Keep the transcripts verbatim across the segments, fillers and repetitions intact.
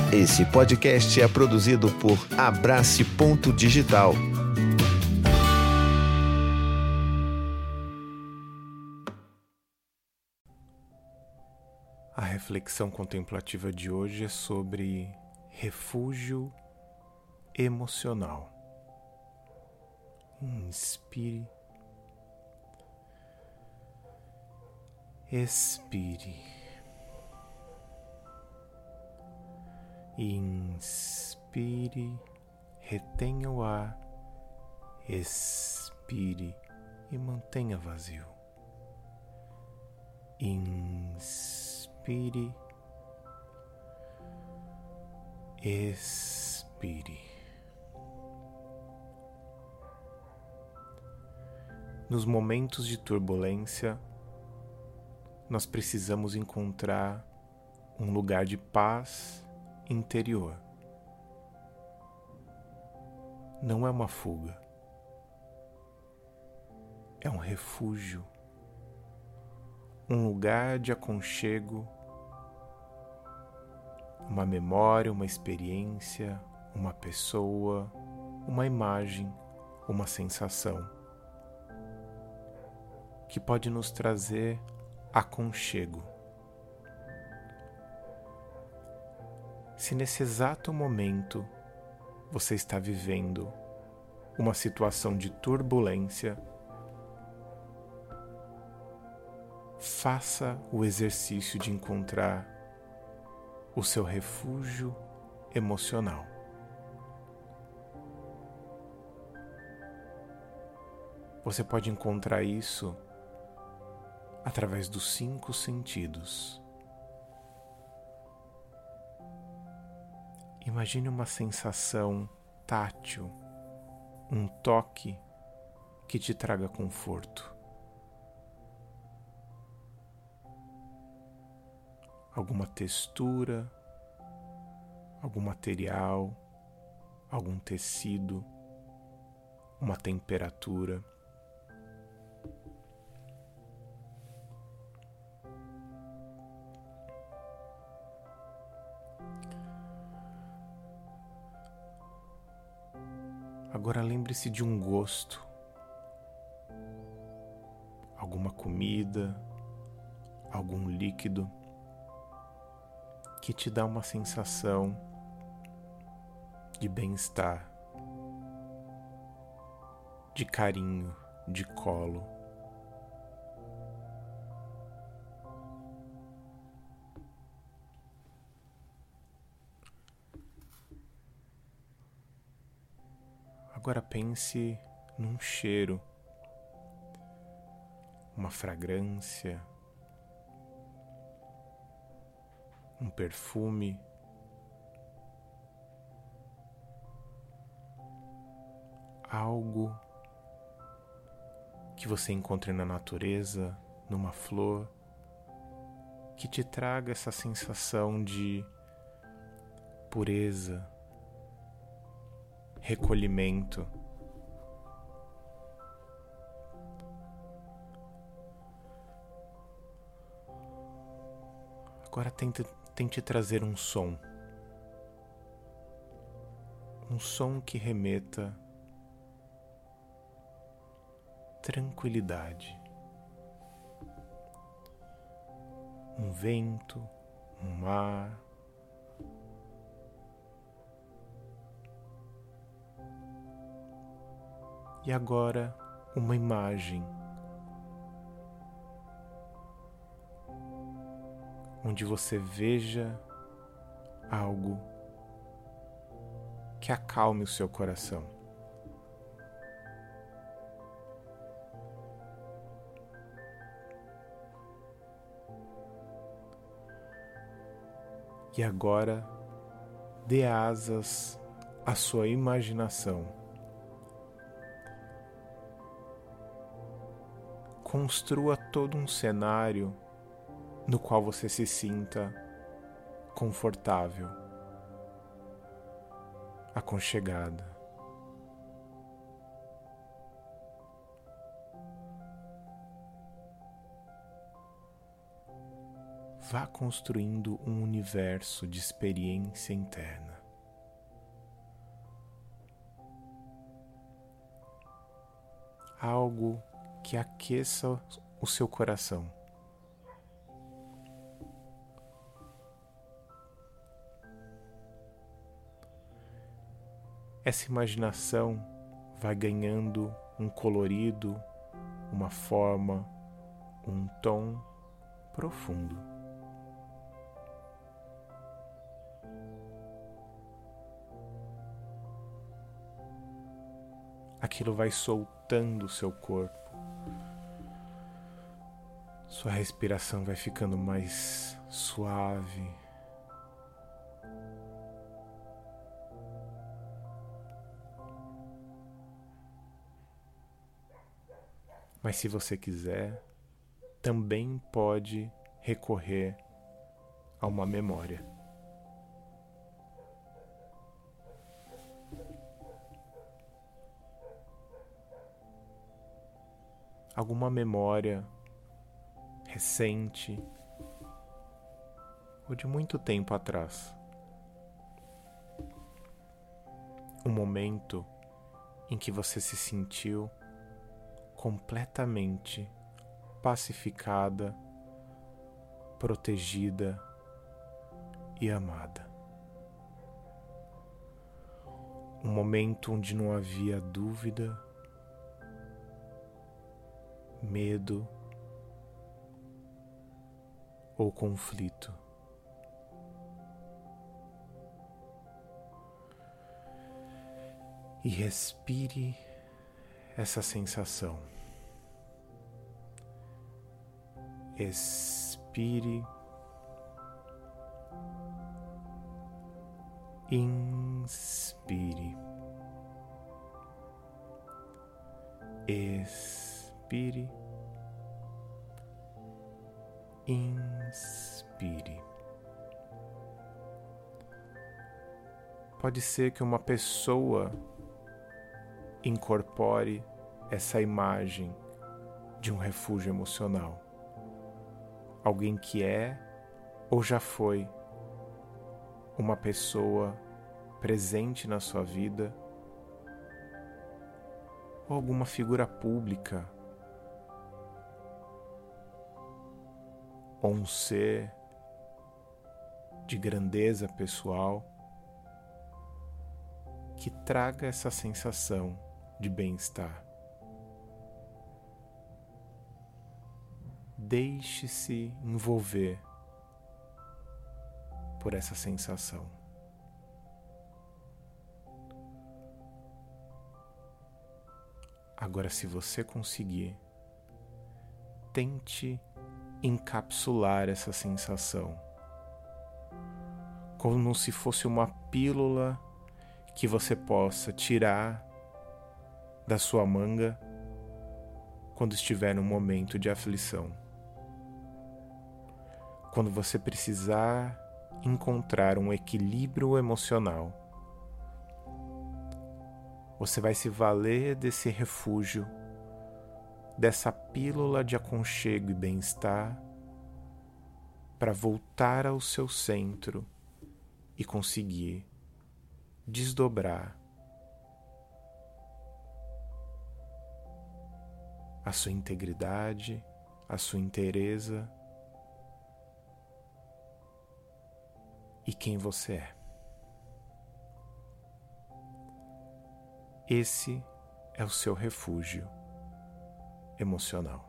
Esse podcast é produzido por Abrace Ponto Digital. A reflexão contemplativa de hoje é sobre refúgio emocional. Inspire, expire, inspire, retenha o ar, expire e mantenha vazio. Inspire, expire. Nos momentos de turbulência, nós precisamos encontrar um lugar de paz interior. Não é uma fuga, é um refúgio, um lugar de aconchego, uma memória, uma experiência, uma pessoa, uma imagem, uma sensação que pode nos trazer aconchego. Se nesse exato momento você está vivendo uma situação de turbulência, faça o exercício de encontrar o seu refúgio emocional. Você pode encontrar isso através dos cinco sentidos. Imagine uma sensação tátil, um toque que te traga conforto. Alguma textura, algum material, algum tecido, uma temperatura. Agora lembre-se de um gosto, alguma comida, algum líquido que te dá uma sensação de bem-estar, de carinho, de colo. Agora pense num cheiro, uma fragrância, um perfume, algo que você encontre na natureza, numa flor, que te traga essa sensação de pureza, recolhimento. Agora tente, tente trazer um som. Um som que remeta tranquilidade. Um vento, um mar. E agora uma imagem onde você veja algo que acalme o seu coração. E agora dê asas à sua imaginação. Construa todo um cenário no qual você se sinta confortável, aconchegada. vá construindo um universo de experiência interna. Algo que aqueça o seu coração. Essa imaginação vai ganhando um colorido, uma forma, um tom profundo. Aquilo vai soltando o seu corpo. Sua respiração vai ficando mais suave. Mas se você quiser, também pode recorrer a uma memória. Alguma memória recente ou de muito tempo atrás. Um momento em que você se sentiu completamente pacificada, protegida e amada. Um momento onde não havia dúvida, medo ou conflito. E respire essa sensação. Expire. Inspire. Expire. Inspire. Pode ser que uma pessoa incorpore essa imagem de um refúgio emocional. Alguém que é ou já foi uma pessoa presente na sua vida, ou alguma figura pública, ou um ser de grandeza pessoal que traga essa sensação de bem-estar. Deixe-se envolver por essa sensação. Agora, se você conseguir, tente encapsular essa sensação, como se fosse uma pílula que você possa tirar da sua manga quando estiver num momento de aflição. Quando você precisar encontrar um equilíbrio emocional, você vai se valer desse refúgio, dessa pílula de aconchego e bem-estar, para voltar ao seu centro e conseguir desdobrar a sua integridade, a sua inteireza e quem você é. Esse é o seu refúgio emocional.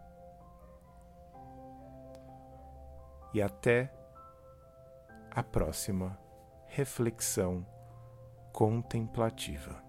E até a próxima reflexão contemplativa.